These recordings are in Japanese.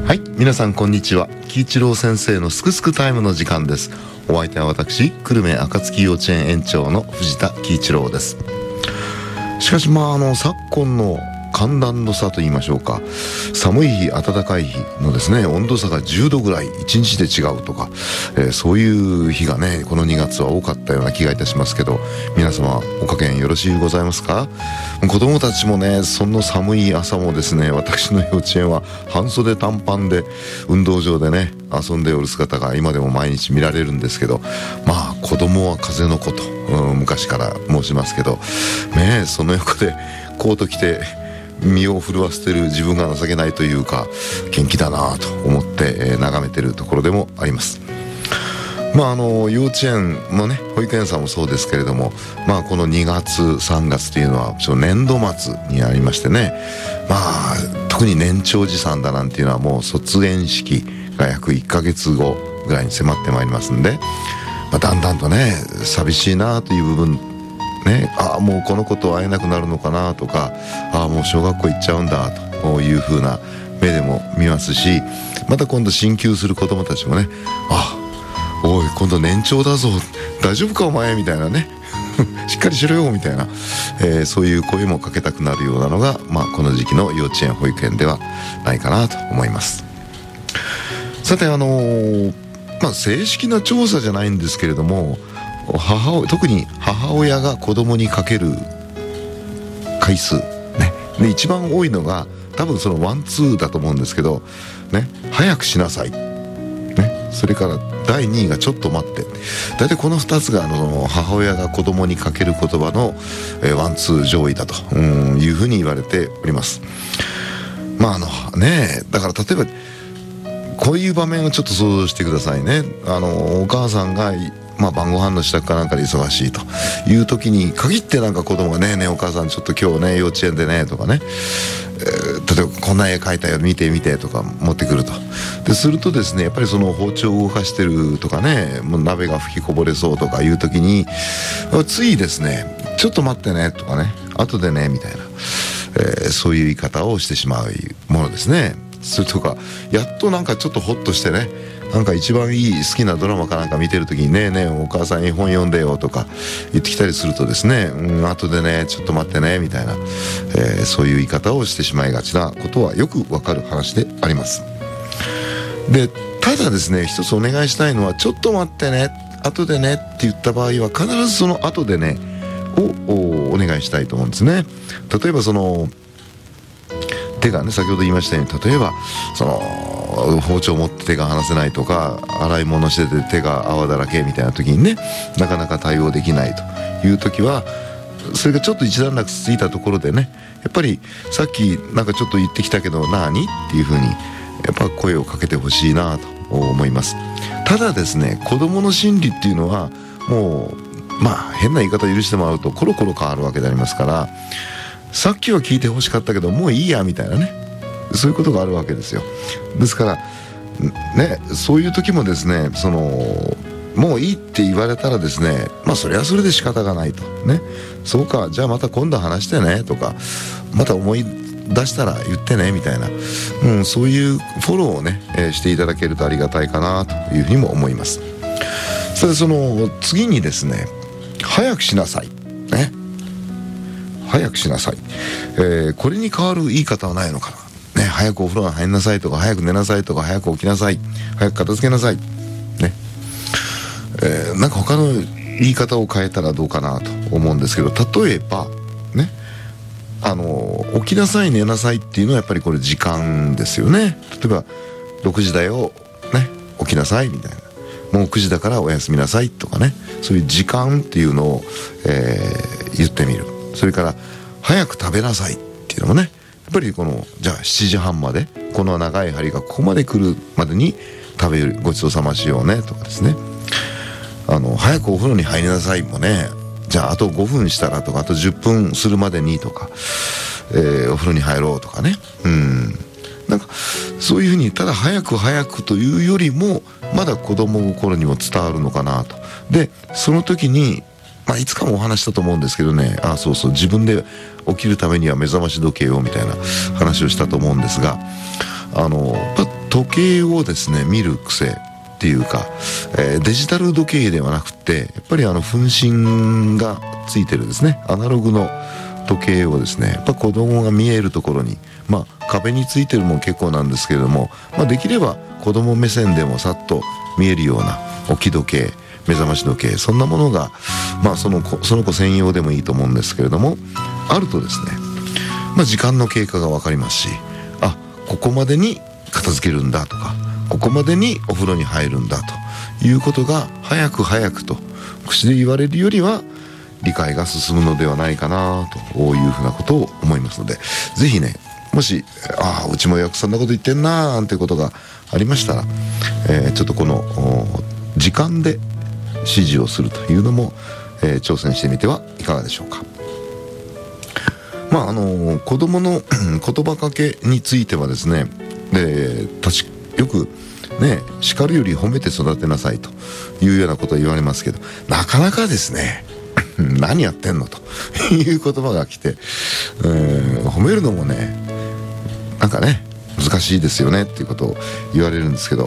はい、皆さんこんにちは。喜一郎先生のすくすくタイムの時間です。お相手は私、久留米暁幼稚園園長の藤田喜一郎です。しかし昨今の寒暖の差と言いましょうか、寒い日暖かい日のですね、温度差が10度ぐらい1日で違うとか、そういう日がね、この2月は多かったような気がいたしますけど、皆様お加減よろしゅうございますか？子供たちもね、その寒い朝もですね、私の幼稚園は半袖短パンで運動場でね遊んでおる姿が今でも毎日見られるんですけど、子供は風の子と、昔から申しますけどね、その横でコート着て身を震わせてる自分が情けないというか、元気だなと思って、眺めてるところでもあります。幼稚園もね、保育園さんもそうですけれども、この2月3月というのは年度末にありましてね、特に年長児さんだなんていうのはもう卒園式が約1ヶ月後ぐらいに迫ってまいりますんで、だんだんとね寂しいなという部分ね、もうこの子と会えなくなるのかなとか、もう小学校行っちゃうんだという風な目でも見ますし、また今度進級する子どもたちもね、おい今度年長だぞ、大丈夫かお前みたいなねしっかりしろよみたいな、そういう声もかけたくなるようなのが、この時期の幼稚園保育園ではないかなと思います。さて正式な調査じゃないんですけれども、特に母親が子供にかける回数、で一番多いのが多分そのワンツーだと思うんですけど、早くしなさい、それから第2位がちょっと待って、大体この2つが母親が子供にかける言葉の、ワンツー上位だというふうに言われております。だから例えばこういう場面をちょっと想像してくださいね。お母さんが晩ご飯の支度かなんかで忙しいという時に限って、子供がねお母さんちょっと今日ね幼稚園でねとかね、例えばこんな絵描いたよ見て見てとか持ってくると。でするとですね、やっぱりその包丁を動かしてるとかね、もう鍋が吹きこぼれそうとかいう時についですね、ちょっと待ってねとかね、後でねみたいな、そういう言い方をしてしまうものですね。それとかやっとちょっとホッとしてね、一番いい好きなドラマかなんか見てる時にねえお母さん絵本読んでよとか言ってきたりするとですね、後でねちょっと待ってねみたいな、そういう言い方をしてしまいがちなことはよくわかる話であります。でただですね、一つお願いしたいのは、ちょっと待ってね後でねって言った場合は必ずその後でねをお願いしたいと思うんですね。例えば手がね、先ほど言いましたように、例えば包丁を持って手が離せないとか、洗い物してて手が泡だらけみたいな時にね、なかなか対応できないという時は、それがちょっと一段落ついたところでね、やっぱりさっきちょっと言ってきたけど何っていうふうにやっぱ声をかけてほしいなと思います。ただですね、子供の心理っていうのはもう変な言い方許してもらうとコロコロ変わるわけでありますから、さっきは聞いてほしかったけどもういいやみたいなね、そういうことがあるわけですよ。ですからね、そういう時もですね、もういいって言われたらですね、それはそれで仕方がないとね、そうかじゃあまた今度話してねとか、また思い出したら言ってねみたいな、そういうフォローをね、していただけるとありがたいかなというふうにも思います。それで次にですね、早くしなさいね、早くしなさい、これに代わる言い方はないのかな、早くお風呂に入んなさいとか、早く寝なさいとか、早く起きなさい、早く片付けなさいね、他の言い方を変えたらどうかなと思うんですけど、例えばね、起きなさい寝なさいっていうのはやっぱりこれ時間ですよね。例えば6時だよね、起きなさいみたいな、もう9時だからおやすみなさいとかね、そういう時間っていうのを、言ってみる。それから早く食べなさいっていうのもね、やっぱりじゃあ7時半までこの長い針がここまで来るまでに食べる、ごちそうさましようねとかですね、早くお風呂に入りなさいもね、じゃああと5分したらとか、あと10分するまでにとか、お風呂に入ろうとかね、そういうふうに、ただ早く早くというよりもまだ子供心にも伝わるのかなと。でその時にいつかもお話したと思うんですけどね、そうそう、自分で起きるためには目覚まし時計をみたいな話をしたと思うんですが、 時計をですね見る癖っていうか、デジタル時計ではなくて、やっぱり分針がついてるですねアナログの時計をですね、やっぱ子供が見えるところに、壁についてるも結構なんですけれども、できれば子供目線でもさっと見えるような置き時計、目覚まし時計、そんなものが、その子専用でもいいと思うんですけれども、あるとですね、時間の経過が分かりますし、ここまでに片付けるんだとか、ここまでにお風呂に入るんだということが早く早くと口で言われるよりは理解が進むのではないかなというふうなことを思いますので、ぜひね、もしうちもよくそんなこと言ってんなーなんてことがありましたら、ちょっとこの時間で指示をするというのも、挑戦してみてはいかがでしょうか。子供の言葉かけについてはですね、よくね、叱るより褒めて育てなさいというようなことを言われますけど、なかなかですね何やってんのという言葉が来て、褒めるのもね、なんかね難しいですよねっていうことを言われるんですけど、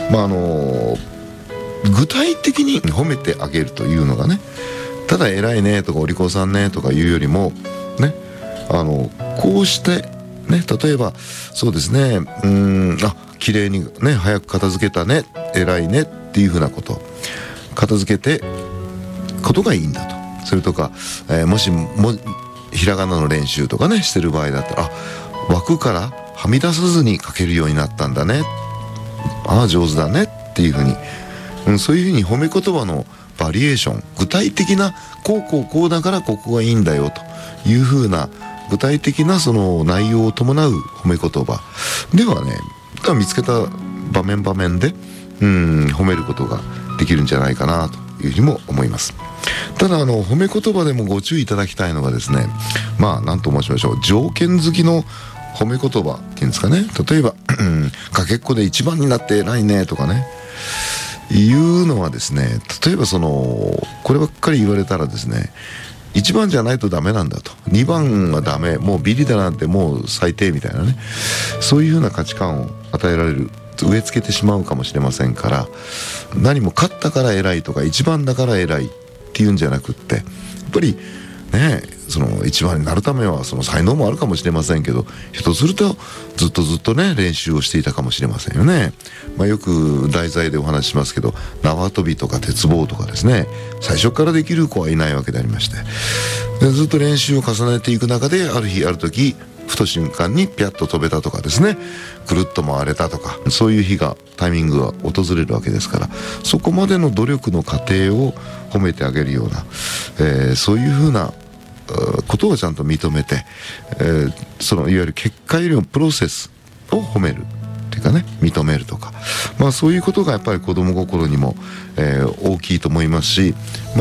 具体的に褒めてあげるというのがね、ただ偉いねとかお利口さんねとかいうよりもね、こうしてね、例えばそうですね、綺麗にね早く片付けたね、偉いねっていうふうなこと、片付けてことがいいんだと。それとか、もしもひらがなの練習とかねしてる場合だったら、枠からはみ出さずに書けるようになったんだね、上手だねっていうふうに、そういうふうに褒め言葉のバリエーション、具体的なこうだからここがいいんだよというふうな具体的なその内容を伴う褒め言葉ではね、見つけた場面場面で褒めることができるんじゃないかなというふうにも思います。ただ褒め言葉でもご注意いただきたいのがですね、何と申しましょう、条件付きの褒め言葉っていうんですかね。例えばかけっこで一番になって偉いねとかねいうのはですね、例えばこればっかり言われたらですね、1番じゃないとダメなんだと、2番はダメ、もうビリだなんてもう最低みたいなね、そういうふうな価値観を与えられる、植え付けてしまうかもしれませんから、何も勝ったから偉いとか1番だから偉いっていうんじゃなくって、やっぱりね、その1番になるためはその才能もあるかもしれませんけど、ひょっとするとずっとね練習をしていたかもしれませんよね。よく題材でお話ししますけど、縄跳びとか鉄棒とかですね、最初からできる子はいないわけでありまして、でずっと練習を重ねていく中で、ある時ふと瞬間にピャッと飛べたとかですね、くるっと回れたとか、そういうタイミングが訪れるわけですから、そこまでの努力の過程を褒めてあげるような、そういうふうなことをちゃんと認めて、そのいわゆる結果よりもプロセスを褒めるっていうかね、認めるとか、そういうことがやっぱり子供心にも、大きいと思いますし、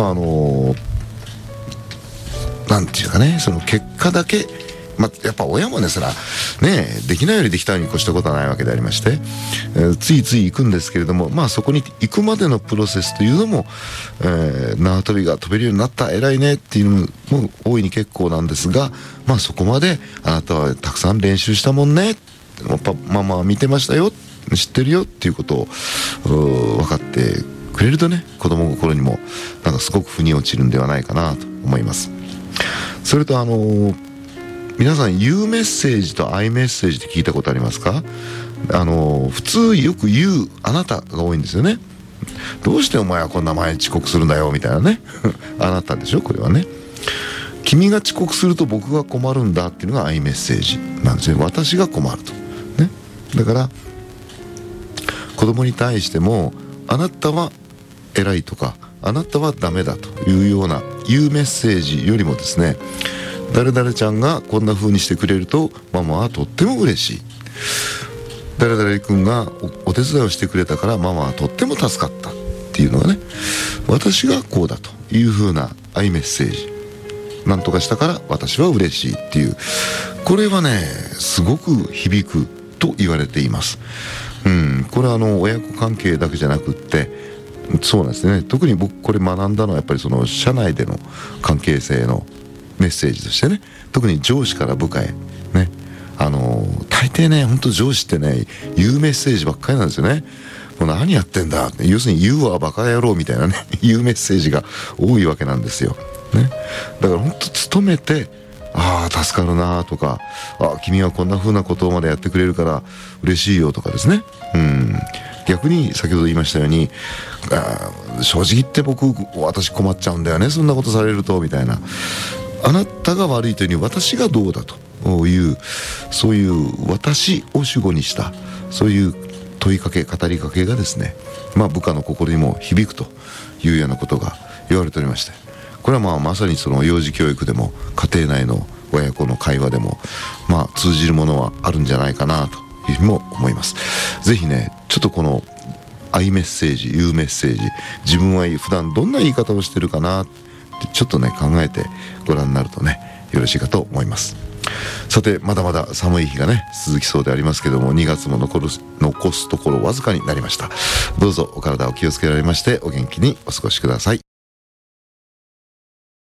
なんていうかね、その結果だけ、やっぱ親もですらね、できないよりできたに越したことはないわけでありまして、ついつい行くんですけれども、そこに行くまでのプロセスというのも、縄跳びが飛べるようになった、偉いねっていうのも大いに結構なんですが、そこまであなたはたくさん練習したもんね、ママは見てましたよ、知ってるよっていうことを分かってくれるとね、子供心にもなんかすごく腑に落ちるんではないかなと思います。それと皆さん、言うメッセージとアイメッセージって聞いたことありますか？普通よく言うあなたが多いんですよね。どうしてお前はこんな前遅刻するんだよみたいなねあなたでしょ、これはね。君が遅刻すると僕が困るんだっていうのがアイメッセージなんですよ。私が困るとね。だから子供に対しても、あなたは偉いとかあなたはダメだというような言うメッセージよりもですね、誰々ちゃんがこんな風にしてくれるとママはとっても嬉しい、誰々君がお手伝いをしてくれたからママはとっても助かったっていうのがね、私がこうだという風なアイメッセージ、なんとかしたから私は嬉しいっていう、これはねすごく響くと言われています。これは親子関係だけじゃなくって、そうなんですね、特に僕これ学んだのはやっぱりその社内での関係性のメッセージとしてね、特に上司から部下へね、 大抵ね、本当上司ってね、言うメッセージばっかりなんですよね。もう何やってんだって、要するに言うわバカ野郎みたいなね言うメッセージが多いわけなんですよ、ね、だから本当努めて、ああ助かるなとか、あ君はこんな風なことまでやってくれるから嬉しいよとかですね。逆に先ほど言いましたように、正直言って私困っちゃうんだよね、そんなことされるとみたいな、あなたが悪いというより私がどうだという、そういう私を主語にしたそういう問いかけ、語りかけがですね、部下の心にも響くというようなことが言われておりまして、これはまさにその幼児教育でも家庭内の親子の会話でも通じるものはあるんじゃないかなというふうにも思います。ぜひね、ちょっとこの愛メッセージ、言うメッセージ、自分は普段どんな言い方をしてるかなってちょっとね考えてご覧になるとねよろしいかと思います。さて、まだまだ寒い日がね続きそうでありますけども、2月も残すところわずかになりました。どうぞお体を気をつけられましてお元気にお過ごしください。